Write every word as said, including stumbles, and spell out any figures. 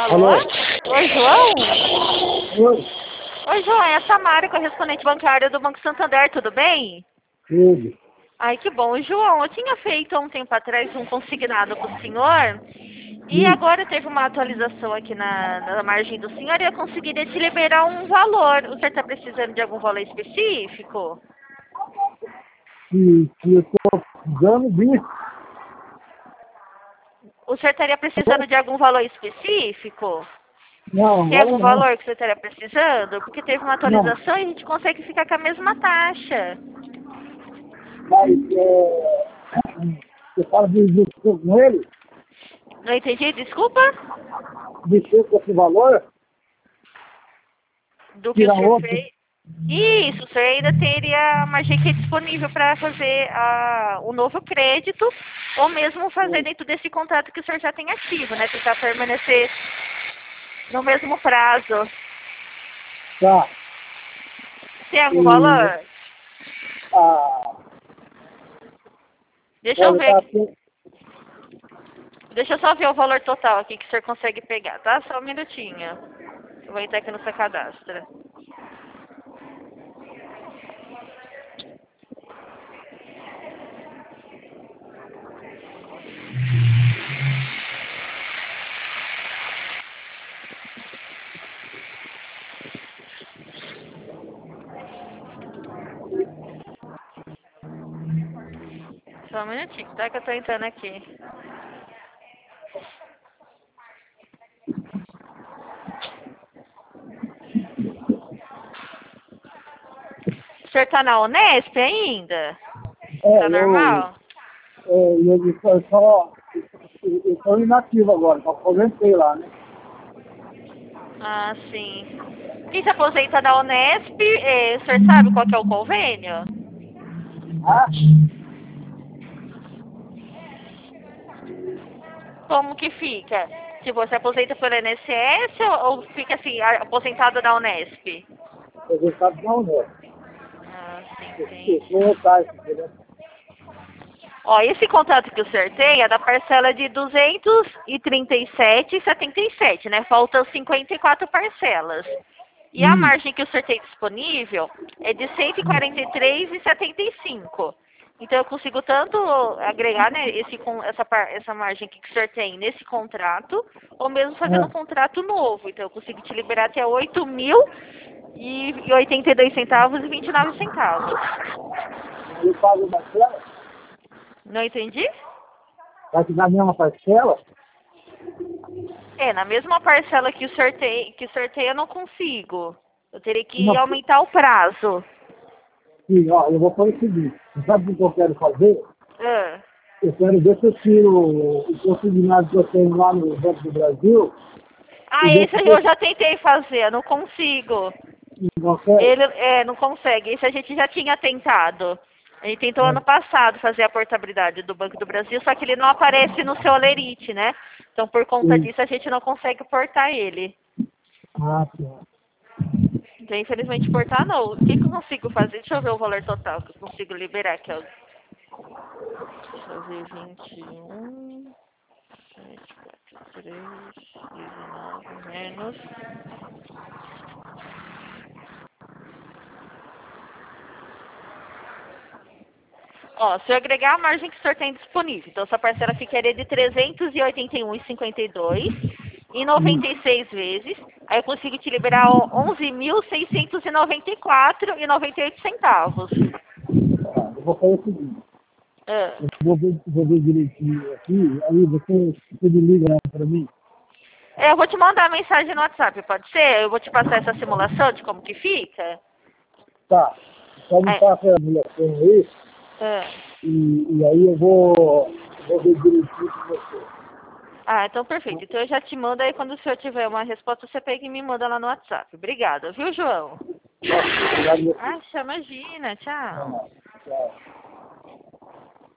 Alô? Alô? Oi, João? Oi, Oi, João, é a Tamara, correspondente bancária do Banco Santander, tudo bem? tudo. Ai, que bom. João, eu tinha feito há um tempo atrás um consignado para o senhor e Sim, agora teve uma atualização aqui na, na margem do senhor e eu conseguiria te liberar um valor. O senhor está precisando de algum valor específico? que, que eu estou precisando disso. O senhor estaria precisando de algum valor específico? Não, Tem agora algum não. valor que você estaria precisando? Porque teve uma Não, atualização e a gente consegue ficar com a mesma taxa. mas é, você fala de mexer com ele, Não entendi, desculpa? mexer com esse valor, Do que o tirar senhor outro. fez. Isso, o senhor ainda teria uma G Q disponível para fazer a, o novo crédito, ou mesmo fazer dentro desse contrato que o senhor já tem ativo, né? Tentar permanecer no mesmo prazo. Tá. Tem algum E, valor? a, Deixa eu olha, ver tá aqui. assim, Deixa eu só ver o valor total aqui que o senhor consegue pegar, tá? Só um minutinho. Eu vou entrar aqui no seu cadastro. Só um minutinho, tá? Que eu tô entrando aqui. O senhor tá na Unesp ainda? é, Tá eu, normal? é, eu, eu só, só- eu estou inativo agora, só aposentei lá, né? Ah, sim. Quem se aposenta da Unesp, eh, o senhor sabe qual que é o convênio? Ah, Como que fica? Se você aposenta pelo I N S S ou, ou fica assim, a- aposentado da Unesp? aposentado não, né? Ah, sim, Eu entendi. sou otário, entendeu? Ó, esse contrato que o senhor tem é da parcela de duzentos e trinta e sete vírgula setenta e sete, né? Faltam cinquenta e quatro parcelas. E a Hum, margem que o senhor tem disponível é de cento e quarenta e três vírgula setenta e cinco. Então eu consigo tanto agregar, né, esse, com- essa, par- essa margem aqui que o senhor tem nesse contrato, ou mesmo fazendo um é. contrato novo. Então eu consigo te liberar até oito mil e oitenta e dois centavos e vinte e nove centavos. Eu pago uma parcela, Não entendi? vai te dar a mesma parcela, É, na mesma parcela que o sorteio, que sorteio eu não consigo. Eu teria que uma, aumentar o prazo. sim, ó, eu vou fazer o seguinte, você sabe o que eu quero fazer? Ah, Eu quero ver se eu tiro o o consignado que eu tenho lá no Banco do Brasil e Ah, ver esse se aí eu você já tentei fazer, eu não consigo. não consegue. Ele é, não consegue. Esse a gente já tinha tentado. A gente tentou ano passado fazer a portabilidade do Banco do Brasil, só que ele não aparece no seu Olerite, né? Então, por conta Sim. disso, a gente não consegue portar ele. Ah, sim. Então, infelizmente, portar não. O que, que eu consigo fazer? Deixa eu ver o valor total que eu consigo liberar, que é o... Deixa eu ver, vinte e um, sete, quatro, três, dezenove, menos... Ó, se eu agregar a margem que o senhor tem disponível, então sua parcela ficaria de trezentos e oitenta e um vírgula cinquenta e dois em Hum. noventa e seis vezes, aí eu consigo te liberar onze mil seiscentos e noventa e quatro e noventa e oito centavos. Tá, eu vou fazer o seguinte, Ah. eu vou ver, vou ver direitinho aqui, aí você, você me liga para mim. É, eu vou te mandar a mensagem no WhatsApp, pode ser? Eu vou te passar essa simulação de como que fica. Tá, só me Aí, passa a mulher aí, ah. e, e aí eu vou, vou ver direitinho com você. Ah, então perfeito. Então eu já te mando aí quando o senhor tiver uma resposta, você pega e me manda lá no WhatsApp. Obrigada, viu, João? Obrigado, você. Ah, imagina, tchau. Tchau.